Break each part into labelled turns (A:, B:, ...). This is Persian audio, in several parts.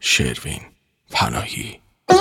A: شروین پناهی.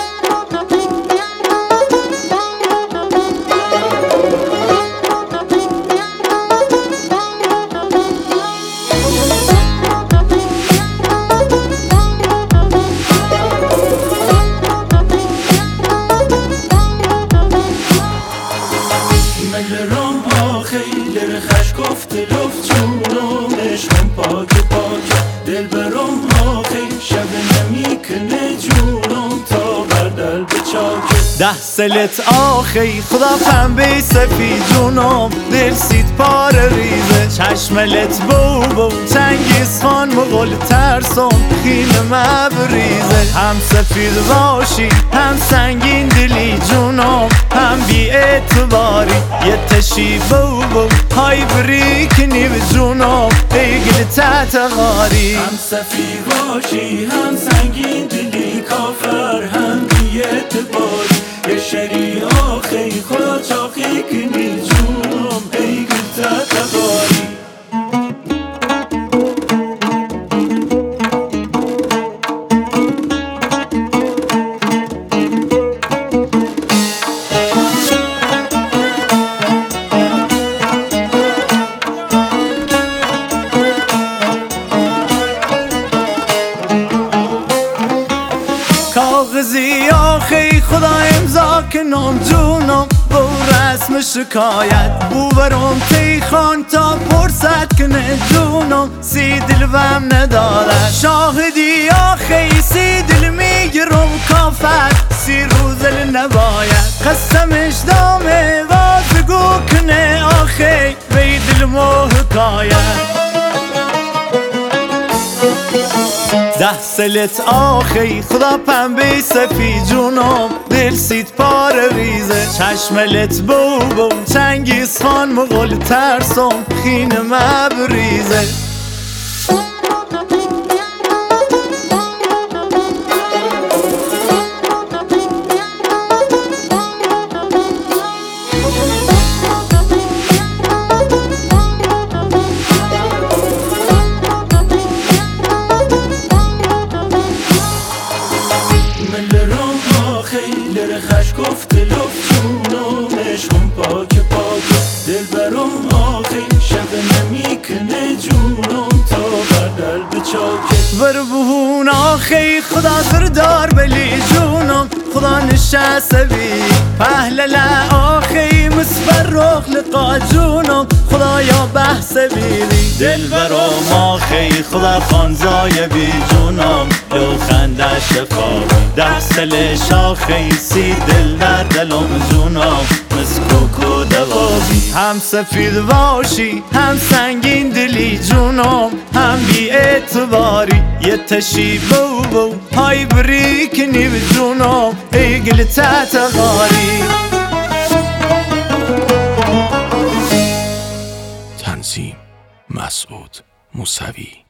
B: خیلی خش گفت لفت جونمش من پاک دل برام خیلی شب نمیکنه جونم تا بردل به چاک
C: 10 سالت آخی خدا پنبه سفید جونم دل سید پاره ریزه چشملت بو چنگیز خان مغول ترسم خیلی مبریزه هم سفید باشی هم سنگین دلی جونم هم بی اعتباری یه تشی بو های بری کنی به جونم ایگل تحت غاری
B: هم سفید باشی هم سنگین دلی کافر هم بی اعتباری یه شری آخی خدا چاقی کنی جونم ایگل تحت غاری
C: کاغذی آخی خدا امضا کنم جونم با رسم شکایت بو برام تیخان تا پرسد کنه جونم سی دل بهم نداره شاهدی آخی سی دل میگرم کافت سی روزل نباید قسمش دامه وازگو کنه آخی بی دل مو حکایت 10 سالت آخی خدا پنبه سفید جونم دل سید پاره ریزه چشملت بو چنگیز خان مغول ترسم خینه مبریزه
B: خیلی خش گفت لفت جونمش من پاک دل برام آخی شب نمیکنه جونم تا بردل به چاکت
C: بر بهون آخی خدا دار بلی جونم خدا نشسته بی پهلل آخی مسبر رخ لقا جونم خدا یا بحث بیری دل برام آخی خدا خانزای بی جونم لو خنده شفا 10 سالش آخی سی دل در دلم جونم مسکوکو دوابی هم سفید باشی هم سنگین دلی جونم هم بی اعتباری یه تشی بو های بری کنی به جونم ایگل تحت غاری
A: تنظیم مسعود موسوی.